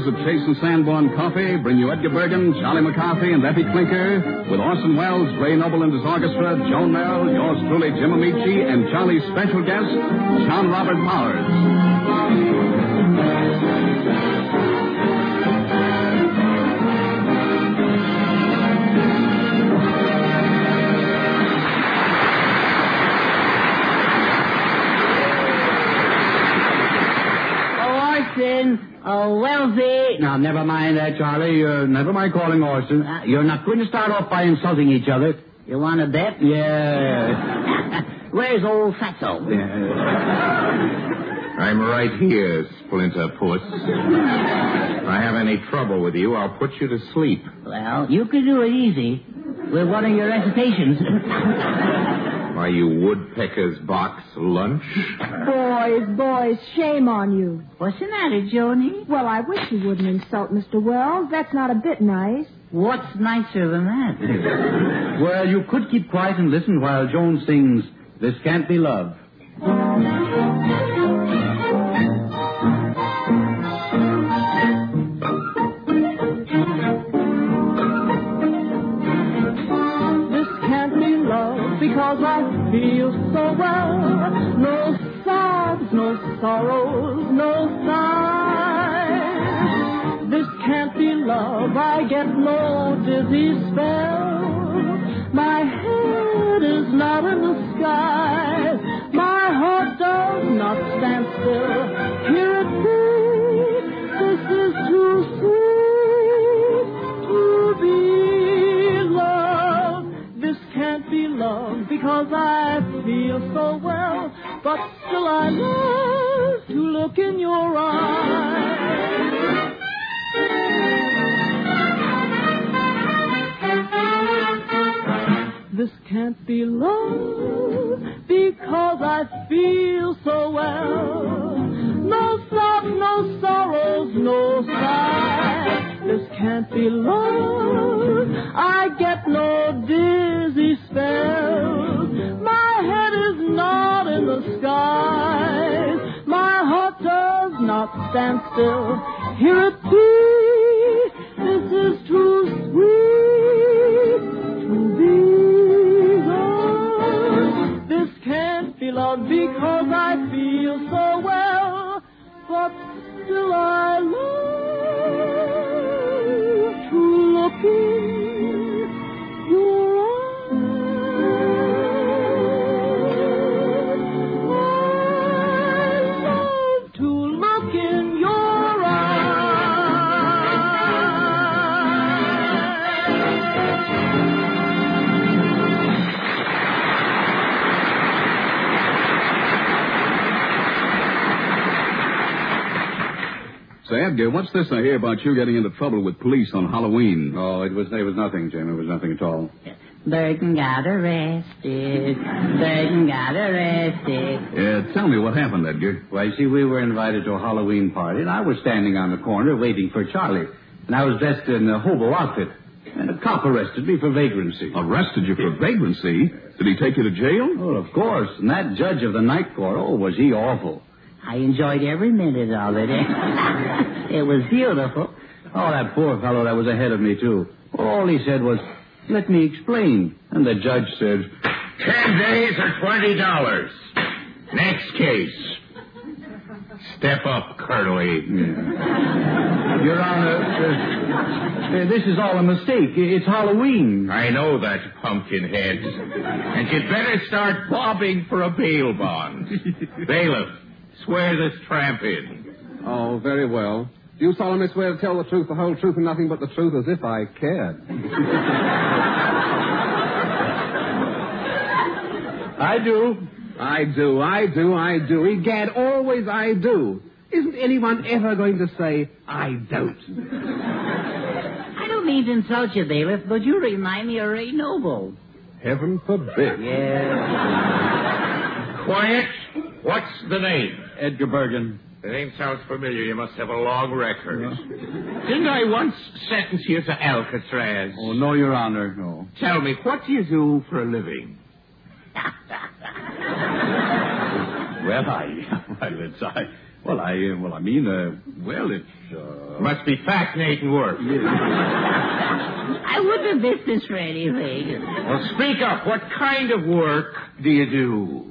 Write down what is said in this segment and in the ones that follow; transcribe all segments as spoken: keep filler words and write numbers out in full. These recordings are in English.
makers of Chase and Sanborn Coffee bring you Edgar Bergen, Charlie McCarthy, and Effie Clinker with Orson Welles, Ray Noble and his orchestra, Joan Merrill, yours truly, Jim Amici, and Charlie's special guest, John Robert Powers. Oh, Wellsy. Now, never mind that, Charlie. Uh, never mind calling Orson. Uh, you're not going to start off by insulting each other. You want to bet? Yeah. Where's old Fatso? Yeah. I'm right here, Splinter Puss. If I have any trouble with you, I'll put you to sleep. Well, you could do it easy with one of your recitations. Why, you woodpecker's box lunch? Boys, boys, shame on you. What's the matter, Joni? Well, I wish you wouldn't insult Mister Wells. That's not a bit nice. What's nicer than that? Well, you could keep quiet and listen while Joan sings This Can't Be Love. Because I feel so well. No sobs, no sorrows, no sighs. This can't be love. I get no dizzy spell. My head is not in the sky. My heart does not stand still. Hear it beat. This is too sweet to be loved. This can't be love. Because I feel so well, but still I love to look in your eyes. This can't be love, because I feel so well. No sobs, no sorrows, no sighs. This can't be love, I get no dizzy spells. My head is not in the skies. My heart does not stand still. Hear it beat. This is too sweet to be loved. This can't be love because I feel so well, but still I love to look in your eyes. I love to look in your eyes. Say, Edgar, what's this I hear about you getting into trouble with police on Halloween? Oh, it was it was nothing, Jim. It was nothing at all. Burton got arrested. Burton got arrested. Yeah, tell me what happened, Edgar. Well, you see, we were invited to a Halloween party, and I was standing on the corner waiting for Charlie. And I was dressed in a hobo outfit. And a cop arrested me for vagrancy. Arrested you for vagrancy? Did he take you to jail? Oh, of course. And that judge of the night court, oh, was he awful. I enjoyed every minute of it. It was beautiful. Oh, that poor fellow that was ahead of me, too. All he said was, let me explain. And the judge said, Ten days or twenty dollars. Next case. Step up, Colonel Aiden. Your Honor, uh, uh, this is all a mistake. It's Halloween. I know that, pumpkinhead. And you'd better start bobbing for a bail bond. Bailiff, swear this tramp in. Oh, very well. Do you solemnly swear to tell the truth, the whole truth, and nothing but the truth, as if I cared? I do. I do, I do, I do. Egad, always I do. Isn't anyone ever going to say, I don't? I don't mean to insult you, bailiff, but you remind me of Ray Noble. Heaven forbid. Yeah. Quiet. What's the name? Edgar Bergen. The name sounds familiar. You must have a long record. Yeah. Didn't I once sentence you to Alcatraz? Oh, no, Your Honor, no. Tell me, what do you do for a living? Well, I, well, it's, I, Well, I, uh, well, I mean, uh, well, it's, uh... Must be fascinating work. I wouldn't have missed this for anything. Well, speak up. What kind of work do you do?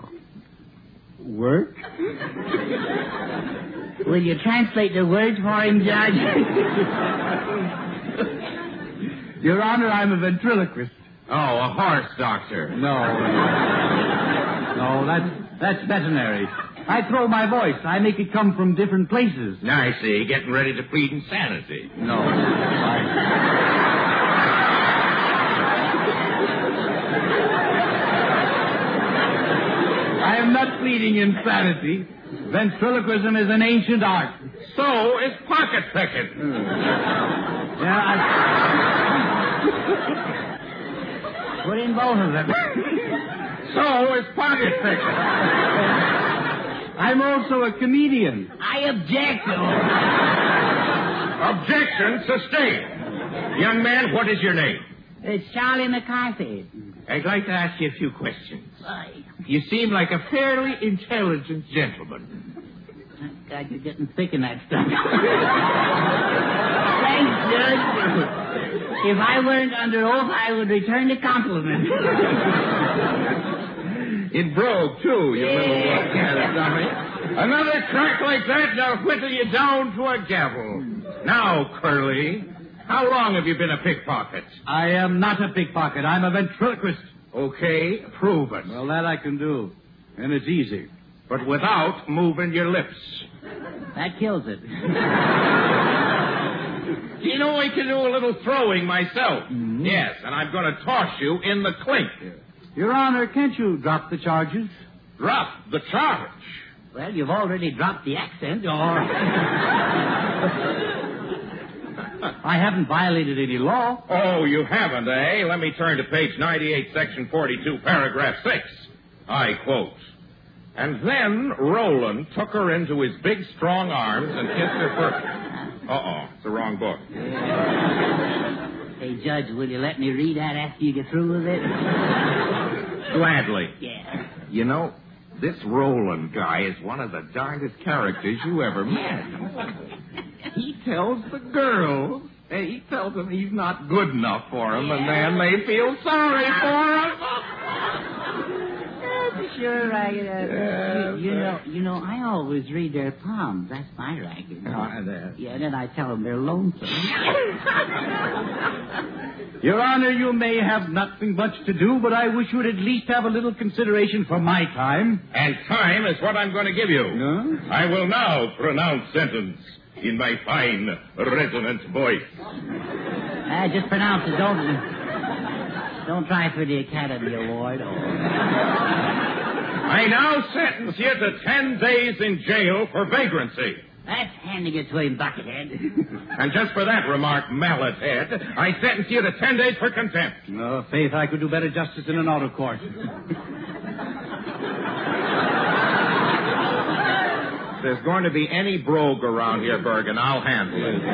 Work? Will you translate the words for him, Judge? Your Honor, I'm a ventriloquist. Oh, a horse doctor. No. No, that's, that's veterinary. I throw my voice. I make it come from different places. I see. Getting ready to plead insanity. No. I... I am not pleading insanity. Ventriloquism is an ancient art. So is pocket picking. Yeah, I... Put in both of them. So is pocket picking. I'm also a comedian. I object, Objection sustained. Young man, what is your name? It's Charlie McCarthy. I'd like to ask you a few questions. Why? You seem like a fairly intelligent gentleman. God, you're getting thick in that stuff. Thanks, Judge. If I weren't under oath, I would return the compliment. It broke, too, you Yeah. little uh, dummy. Another crack like that, and I'll whittle you down to a gavel. Now, Curly, how long have you been a pickpocket? I am not a pickpocket. I'm a ventriloquist. Okay, prove it. Well, that I can do. And it's easy. But without moving your lips. That kills it. You know, I can do a little throwing myself. Mm-hmm. Yes, and I'm going to toss you in the clink. Your Honor, can't you drop the charges? Drop the charge. Well, you've already dropped the accent, or... I haven't violated any law. Oh, you haven't, eh? Let me turn to page ninety-eight, section forty-two, paragraph six. I quote. And then Roland took her into his big, strong arms and kissed her first. Uh-oh, it's the wrong book. Hey, Judge, will you let me read that after you get through with it? Gladly. Yeah. You know, this Roland guy is one of the darndest characters you ever met. He tells the girls, and he tells them he's not good enough for them, and then they feel sorry for him. Sure, racket. Uh, Yeah, you, you know, you know, I always read their palms. That's my racket. Oh, there. Yeah, and then I tell them they're lonesome. Your Honor, you may have nothing much to do, but I wish you would at least have a little consideration for my time. And time is what I'm going to give you. No? I will now pronounce sentence in my fine, resonant voice. Uh, just pronounce it. Don't, don't try for the Academy Award. Or... I now sentence you to ten days in jail for vagrancy. That's handing it to him, Buckethead. And just for that remark, Mallet Head, I sentence you to ten days for contempt. No, Faith, I could do better justice in an auto court. If there's going to be any brogue around here, Bergen, I'll handle it.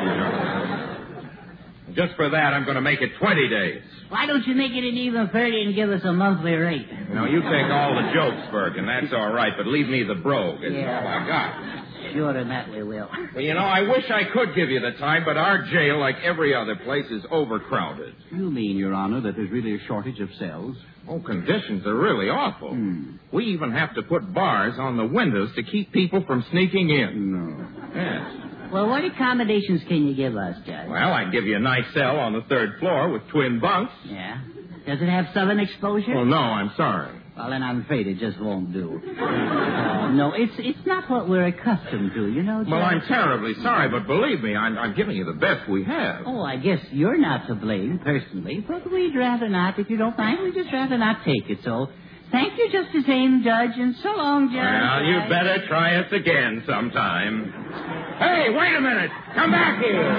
Just for that, I'm going to make it twenty days. Why don't you make it an even thirty and give us a monthly rate? Now, you take all the jokes, Bergen. That's all right, but leave me the brogue. It's Yeah. all I got. Sure, and that we will. Well, you know, I wish I could give you the time, but our jail, like every other place, is overcrowded. You mean, Your Honor, that there's really a shortage of cells? Oh, conditions are really awful. Hmm. We even have to put bars on the windows to keep people from sneaking in. No. Yes. Well, what accommodations can you give us, Judge? Well, I can give you a nice cell on the third floor with twin bunks. Yeah. Does it have southern exposure? Well, no, I'm sorry. Well, then I'm afraid it just won't do. Uh, no, it's it's not what we're accustomed to, you know, Judge. Well, I'm terribly sorry, but believe me, I'm, I'm giving you the best we have. Oh, I guess you're not to blame, personally, but we'd rather not. If you don't mind, we'd just rather not take it, so... Thank you just the same, Judge, and so long, Judge. Well, you better try us again sometime. Hey, wait a minute. Come back here.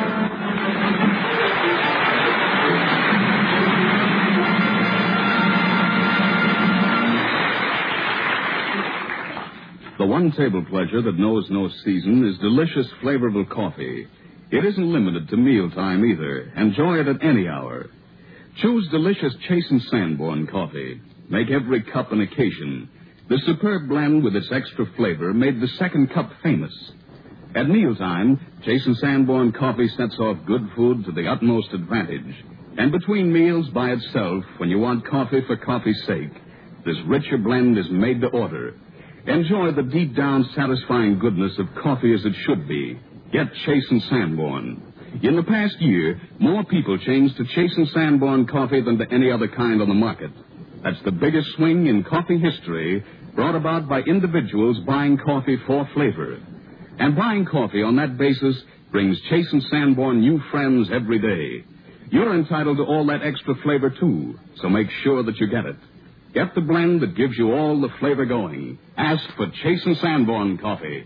The one table pleasure that knows no season is delicious, flavorful coffee. It isn't limited to mealtime either. Enjoy it at any hour. Choose delicious Chase and Sanborn coffee. Make every cup an occasion. The superb blend with its extra flavor made the second cup famous. At mealtime, Jason Sanborn coffee sets off good food to the utmost advantage. And between meals by itself, when you want coffee for coffee's sake, this richer blend is made to order. Enjoy the deep-down satisfying goodness of coffee as it should be. Get Chase and Sanborn. In the past year, more people changed to Chase and Sanborn coffee than to any other kind on the market. That's the biggest swing in coffee history, brought about by individuals buying coffee for flavor. And buying coffee on that basis brings Chase and Sanborn new friends every day. You're entitled to all that extra flavor, too, so make sure that you get it. Get the blend that gives you all the flavor going. Ask for Chase and Sanborn coffee.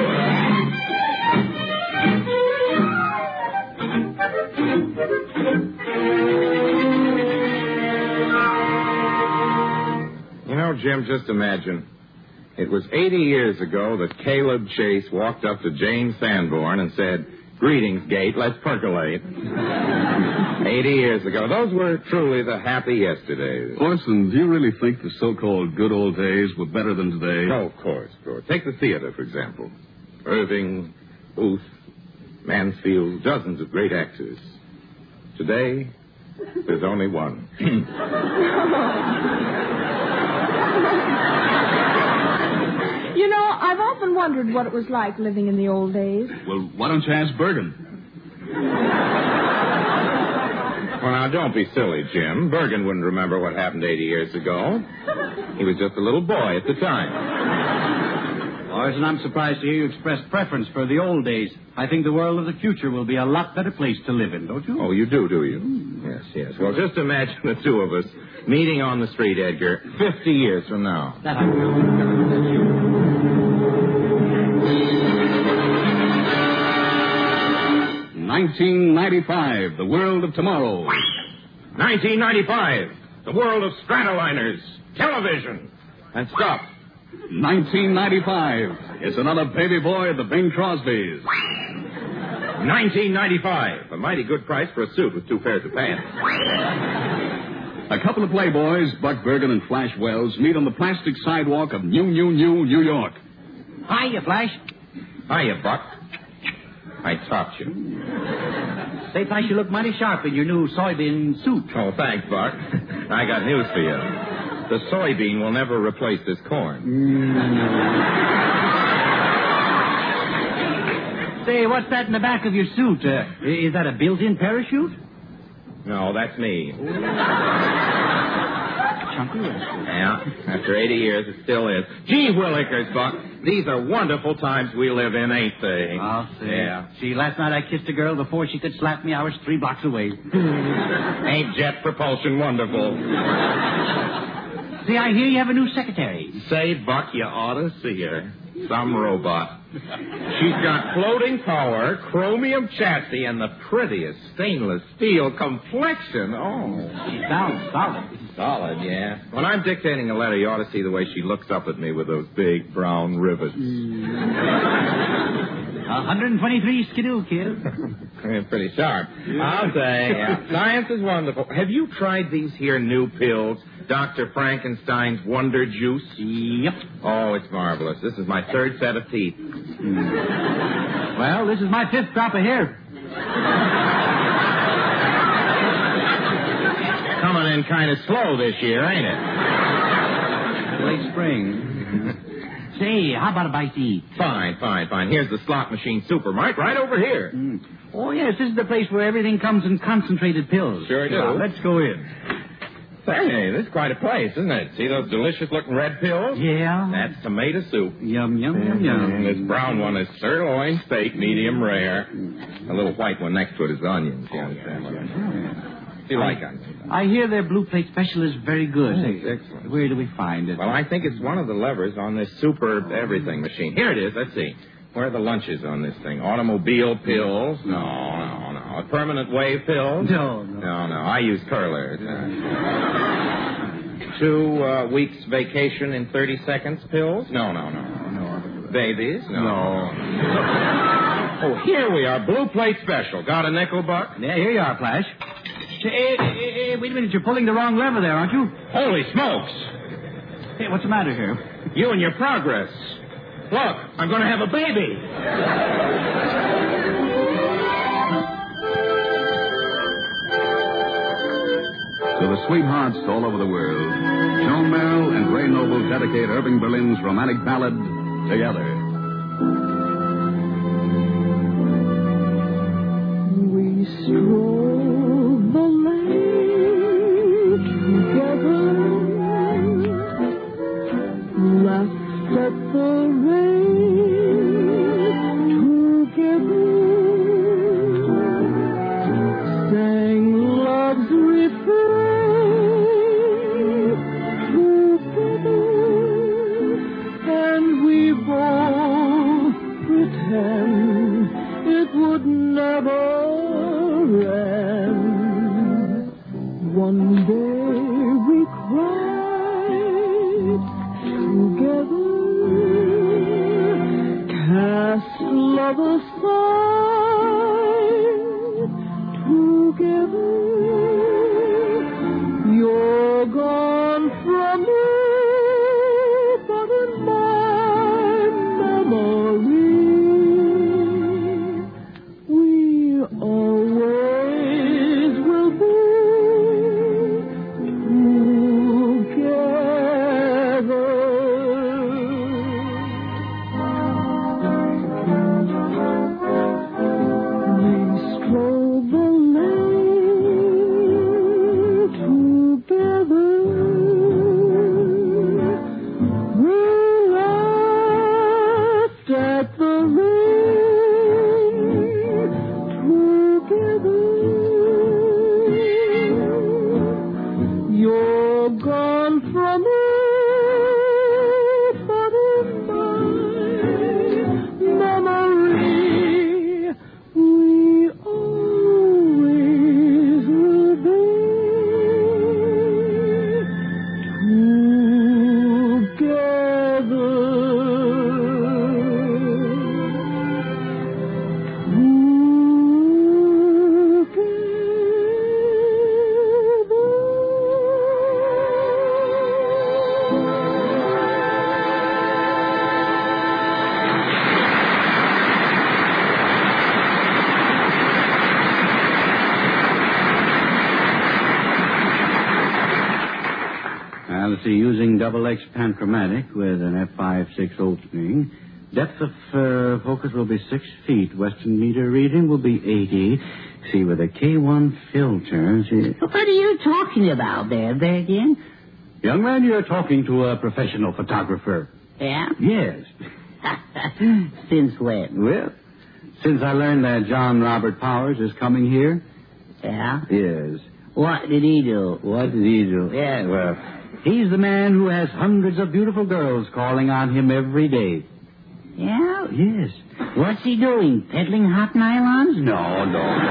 You know, Jim, just imagine. It was eighty years ago that Caleb Chase walked up to Jane Sanborn and said, "Greetings, Gate, let's percolate." eighty years ago. Those were truly the happy yesterdays. Orson, do you really think the so-called good old days were better than today? Oh, of course, of course. Take the theater, for example. Irving, Booth, Mansfield, dozens of great actors. Today, there's only one. You know, I've often wondered what it was like living in the old days. Well, why don't you ask Bergen? Well, now, don't be silly, Jim. Bergen wouldn't remember what happened eighty years ago. He was just a little boy at the time. Orson, I'm surprised to hear you express preference for the old days. I think the world of the future will be a lot better place to live in, don't you? Oh, you do, do you? Yes, yes. Well, just imagine the two of us meeting on the street, Edgar, fifty years from now. That I will. nineteen ninety-five, the world of tomorrow. nineteen ninety-five, the world of stratoliners, television, and stuff. nineteen ninety-five, it's another baby boy at the Bing Crosby's. nineteen ninety-five, a mighty good price for a suit with two pairs of pants. A couple of playboys, Buck Bergen and Flash Wells, meet on the plastic sidewalk of New, New, New, New York. Hiya, Flash. Hiya, Buck. I taught you. Say, Flash, you look mighty sharp in your new soybean suit. Oh, thanks, Buck. I got news for you. The soybean will never replace this corn. Mm. Say, what's that in the back of your suit? Uh, is that a built-in parachute? No, that's me. Chunky. Yeah, after eighty years, it still is. Gee willikers, Buck. These are wonderful times we live in, ain't they? I'll say. Yeah. See, last night I kissed a girl before she could slap me. I was three blocks away. Ain't jet propulsion wonderful? See, I hear you have a new secretary. Say, Buck, you ought to see her. Some robot. She's got floating power, chromium chassis, and the prettiest stainless steel complexion. Oh. She sounds solid. Solid, yeah. When I'm dictating a letter, you ought to see the way she looks up at me with those big brown rivets. one hundred twenty-three skidoo, kid. Pretty sharp. I'll say. Yeah. Science is wonderful. Have you tried these here new pills? Doctor Frankenstein's Wonder Juice? Yep. Oh, it's marvelous. This is my third set of teeth. Mm. Well, this is my fifth drop of hair. Coming in kind of slow this year, ain't it? Late spring. Say, how about a bite to eat? Fine, fine, fine. Here's the slot machine super, Mike, right over here. Mm. Oh, yes, this is the place where everything comes in concentrated pills. Sure do. Now, let's go in. Hey, this is quite a place, isn't it? See those delicious-looking red pills? Yeah. That's tomato soup. Yum, yum, yum, yum. This brown one is sirloin steak, medium rare. A little white one next to it is onions. You understand what I'm saying? Do you like onions? I hear their blue plate special is very good. Oh, Say, excellent. where do we find it? Well, I think it's one of the levers on this super everything machine. Here it is. Let's see. Where are the lunches on this thing? Automobile pills? No, no, no. A permanent wave pills? No, no. No, no. I use curlers. Two uh, weeks vacation in thirty seconds pills? No, no, no. No. Babies? No. No. Oh, here we are. Blue plate special. Got a nickel, Buck? Yeah, here you are, Flash. Say, hey, hey, hey, wait a minute. You're pulling the wrong lever there, aren't you? Holy smokes. Hey, what's the matter here? You and your progress. Look, I'm going to have a baby. To the sweethearts all over the world, Joan Merrill and Ray Noble dedicate Irving Berlin's romantic ballad, Together. We stroll the lane together, laughed at the rain together, sang love's refrain together, and we both pretend it would never end. One day we cried together, cast love aside together. You're gone from me, but in my memory we always will be together. We stroll the lane together. We laughed at the rain together. You're gone from me, but in my memory we always will be Now, let's see, using double X panchromatic with an F five six opening. Depth of uh, focus will be six feet. Western meter reading will be eighty. See, with a K one filter. See. What are you talking about there, there again? Young man, you're talking to a professional photographer. Yeah? Yes. Since when? Well, since I learned that John Robert Powers is coming here. Yeah? Yes. What did he do? What did he do? Yeah. Well, he's the man who has hundreds of beautiful girls calling on him every day. Yeah? Yes. What's he doing? Peddling hot nylons? No,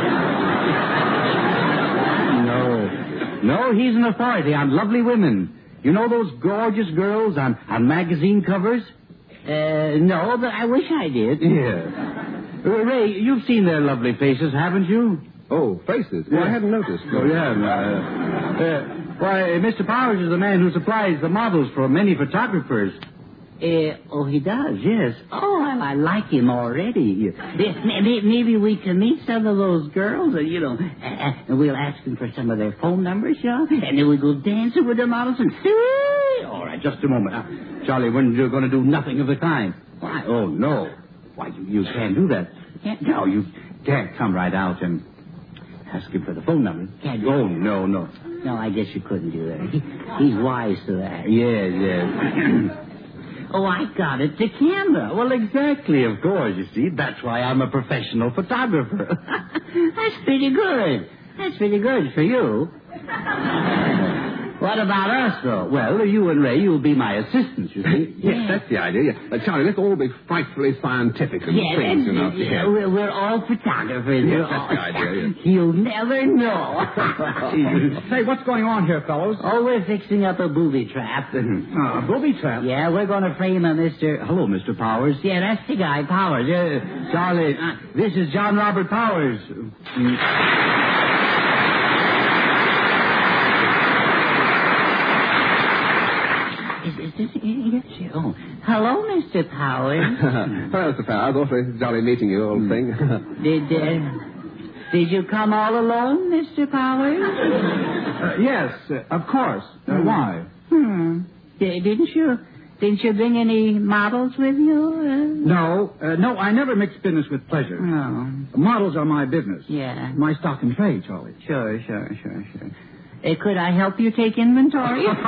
no. no. No, he's an authority on lovely women. You know those gorgeous girls on, on magazine covers? Uh, no, but I wish I did. Yeah. Uh, Ray, you've seen their lovely faces, haven't you? Oh, faces. Well, I hadn't noticed. Oh, yeah. No, uh, uh, why, Mister Powers is the man who supplies the models for many photographers. Uh, oh, he does? Yes. Oh, well, I like him already. Maybe, maybe we can meet some of those girls, and, you know, uh, and we'll ask them for some of their phone numbers, you know, and then we'll go dancing with the models and see. All right, just a moment. Uh, Charlie, when you're going to do nothing of the kind. Why? Oh, no. Why, you, you can't do that. Can't? No, you can't come right out and ask him for the phone number. Can't do Oh, that. no, no. No, I guess you couldn't do that. He, he's wise to that. Yes, yes. Oh, I got it. The camera. Well, exactly, of course, you see. That's why I'm a professional photographer. That's pretty good. That's pretty good for you. What about us, though? Well, you and Ray, you'll be my assistants, you see. Yes, that's the idea. Yeah. Uh, Charlie, let's all be frightfully scientific and Yeah, things, that's you know. it. Yeah, we're, we're all photographers. Yes, We're that's all... the idea, yes. You'll never know. Say, what's going on here, fellows? Oh, we're fixing up a booby trap. Uh, a booby trap? Yeah, we're going to frame a Mister Hello, Mister Powers. Yeah, that's the guy, Powers. Yeah, Charlie, uh, this is John Robert Powers. is, is this... Yes, yes. Oh, hello, Mister Powers. Hello, Mister Powers. Awfully jolly meeting you, old thing. Did, uh, did you come all alone, Mister Powers? Uh, yes, uh, of course. Uh, Hmm. Why? Hmm. D- didn't you... Didn't you bring any models with you? No, uh, no, I never mix business with pleasure. Uh, no. Models are my business. Yeah. My stock and trade, Charlie. Sure, sure, sure, sure. Uh, could I help you take inventory? Wait a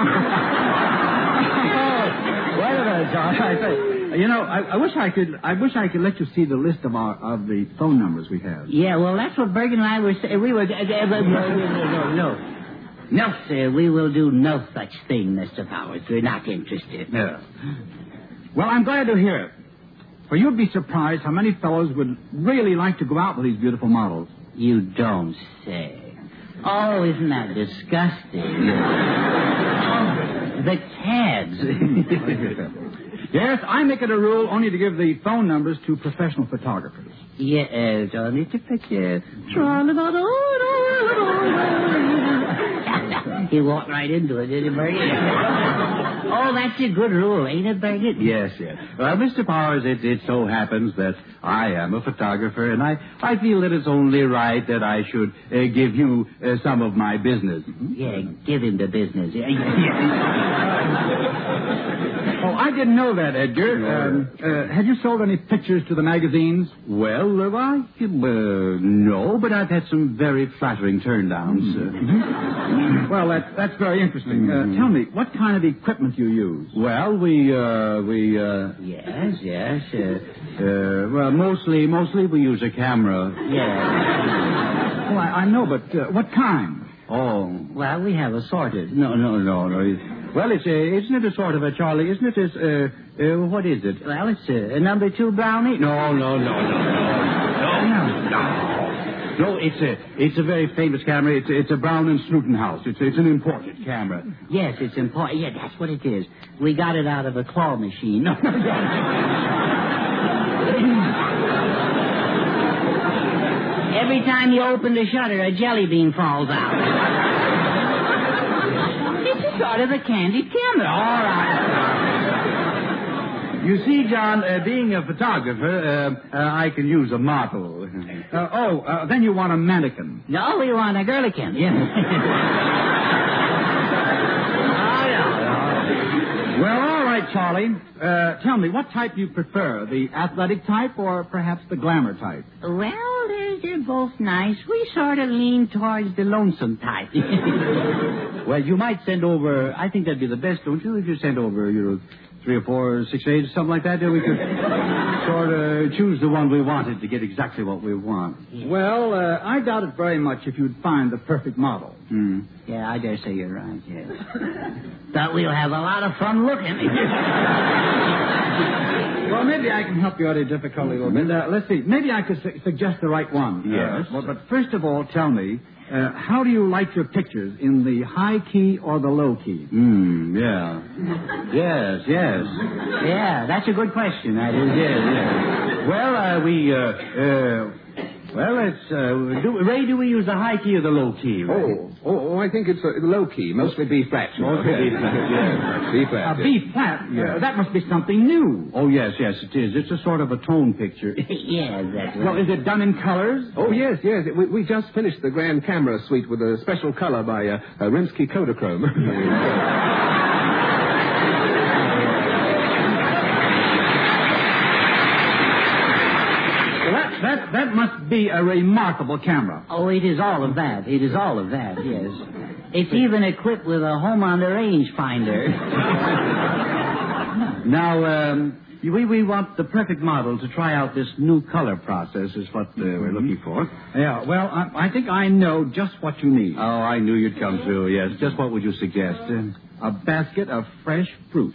minute, John. I say, you know, I, I wish I could. I wish I could let you see the list of our of the phone numbers we have. Yeah, well, that's what Bergen and I were saying. We were... Uh, uh, no, no, no, no. No, sir, we will do no such thing, Mister Powers. We're not interested. Yeah. Well, I'm glad to hear it. For you'd be surprised how many fellows would really like to go out with these beautiful models. You don't say. Oh, isn't that disgusting? Oh, the cads. Yes, I make it a rule only to give the phone numbers to professional photographers. Yes, only to picture. He walked right into it, didn't he, Bergen? Oh, that's a good rule, ain't it, Bergen? Yes, yes. Well, Mister Powers, it, it so happens that I am a photographer, and I, I feel that it's only right that I should uh, give you uh, some of my business. Yeah, give him the business. Yeah, Oh, I didn't know that, Edgar. Um, uh, have you sold any pictures to the magazines? Well, uh, I, uh, no, but I've had some very flattering turndowns. Uh, Well, that, that's very interesting. Uh, tell me, what kind of equipment you use? well, we, uh, we, uh, Yes, yes. Uh, uh, well, mostly, mostly we use a camera. yeah. Oh, I, I know, but uh, what kind? Oh, Well, we have assorted. no, no, no, no. Well, it's a, isn't it a sort of a, Charlie, isn't it? It's, uh, uh, what is it? Well, it's a, a number two brownie. No, no, no, no, no, no, no. No, it's a, it's a very famous camera. It's a, it's a Brown and Snooten house. It's, it's an imported camera. Yes, it's important. Yeah, that's what it is. We got it out of a claw machine. Every time you open the shutter, a jelly bean falls out. It's a sort of a candied camera. All right. You see, John, uh, being a photographer, uh, uh, I can use a model. Uh, oh, uh, then you want a mannequin. No, we want a girlican. Yeah. Well, all right, Charlie. Uh, tell me, what type do you prefer, the athletic type or perhaps the glamour type? Well, they're, they're both nice. We sort of lean towards the lonesome type. Well, you might send over, I think that'd be the best, don't you, if you sent over, you know, three or four, six, eight, something like that, then we could sort of choose the one we wanted to get exactly what we want. Well, uh, I doubt it very much if you'd find the perfect model. Hmm. Yeah, I dare say you're right, yes. But we'll have a lot of fun looking. Well, maybe I can help you out of difficulty a little bit. Uh, let's see. Maybe I could su- suggest the right one. Yes. Uh, well, but first of all, tell me, uh, how do you like your pictures, in the high key or the low key? Hmm, yeah. Yes, yes. Yeah, that's a good question. That is. Yes, yes. Well, uh, we, uh, uh, well, it's, uh, do, Ray, do we use the high key or the low key? Ray? Oh, oh, oh, I think it's uh, low key, mostly B flat. you know. Mostly B flat, yes. B flat. A yes. B flat? Uh, that must be something new. Oh, yes, yes, it is. It's a sort of a tone picture. Yeah, that's Well, right. is it done in colors? Oh, yes, yes. We, we just finished the grand camera suite with a special color by uh, uh, Rimsky Kodachrome. Well, that, that, that must be a remarkable camera. Oh, it is all of that. It is all of that, yes. It's even equipped with a home on the range finder. Now, um, we, we want the perfect model to try out this new color process is what uh, we're looking for. Yeah, well, I, I think I know just what you need. Oh, I knew you'd come through, yes. Just what would you suggest? Uh, A basket of fresh fruit.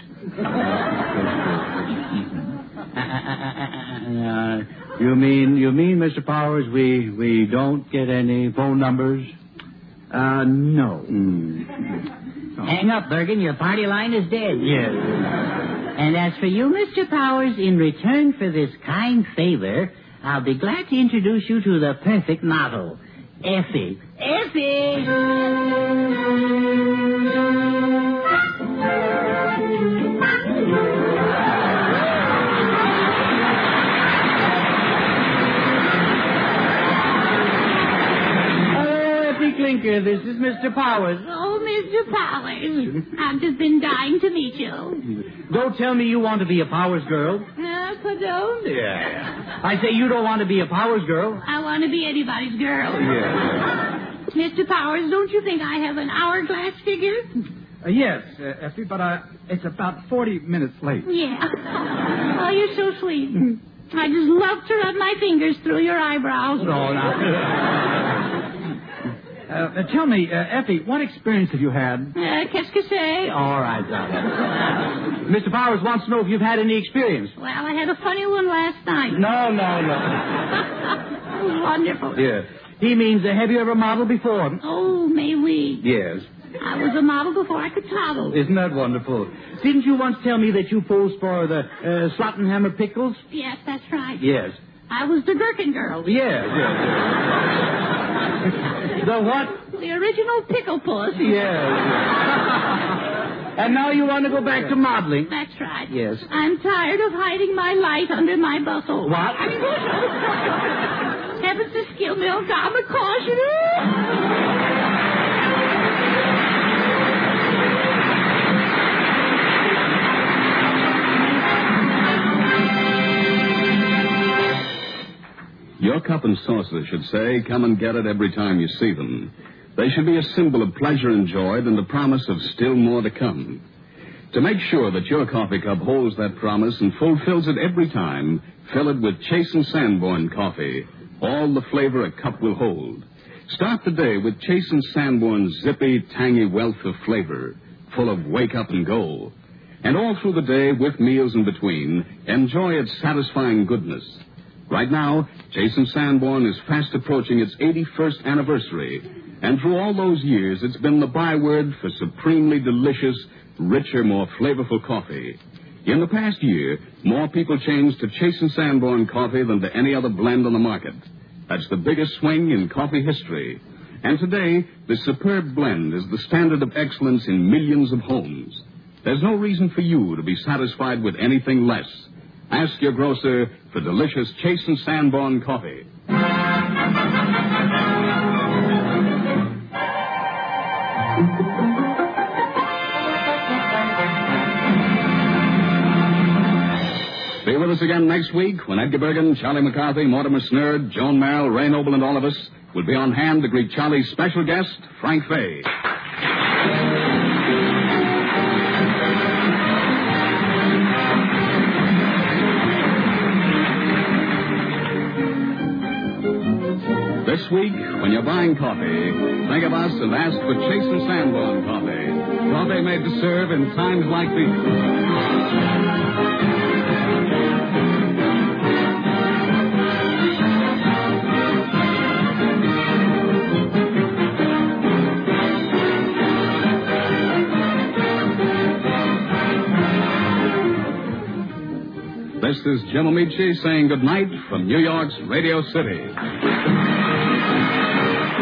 Uh, you mean, you mean, Mister Powers, we, we don't get any phone numbers? Uh, no. Mm. Hang up, Bergen. Your party line is dead. Yes. And as for you, Mister Powers, in return for this kind favor, I'll be glad to introduce you to the perfect model, Effie. Effie! Mister Powers. Oh, Mister Powers. I've just been dying to meet you. Don't tell me you want to be a Powers girl. Uh, pardon? Yeah. I say you don't want to be a Powers girl. I want to be anybody's girl. Yeah. Mister Powers, don't you think I have an hourglass figure? Uh, yes, uh, Effie, but uh, it's about forty minutes late. Yeah. Oh, you're so sweet. I just love to run my fingers through your eyebrows. No, not. Uh, uh, tell me, uh, Effie, what experience have you had? Uh, qu'est-ce que c'est? All right, darling. Mister Powers wants to know if you've had any experience. Well, I had a funny one last night. No, no, no. It was wonderful. Yeah. He means, uh, have you ever modeled before? Oh, may we? Yes. I was a model before I could toddle. Isn't that wonderful? Didn't you once tell me that you posed for the uh, Slottenhammer Pickles? Yes, that's right. Yes. I was the Gherkin girl. Yes, yes. The what? The original pickle puss. Yes. And now you want to go back to modeling? That's right. Yes. I'm tired of hiding my light under my bustle. What? Heavens to skill milk, I'm a caution. Your cup and saucer should say, come and get it every time you see them. They should be a symbol of pleasure enjoyed and the promise of still more to come. To make sure that your coffee cup holds that promise and fulfills it every time, fill it with Chase and Sanborn coffee. All the flavor a cup will hold. Start the day with Chase and Sanborn's zippy, tangy wealth of flavor, full of wake up and go. And all through the day, with meals in between, enjoy its satisfying goodness. Right now, Chase and Sanborn is fast approaching its eighty-first anniversary. And through all those years, it's been the byword for supremely delicious, richer, more flavorful coffee. In the past year, more people changed to Chase and Sanborn coffee than to any other blend on the market. That's the biggest swing in coffee history. And today, this superb blend is the standard of excellence in millions of homes. There's no reason for you to be satisfied with anything less. Ask your grocer for delicious Chase and Sanborn coffee. Be with us again next week when Edgar Bergen, Charlie McCarthy, Mortimer Snerd, Joan Merrill, Ray Noble, and all of us will be on hand to greet Charlie's special guest, Frank Fay. This week, when you're buying coffee, think of us and ask for Chase and Sanborn coffee. Coffee made to serve in times like these. This is Jim Amici saying goodnight from New York's Radio City.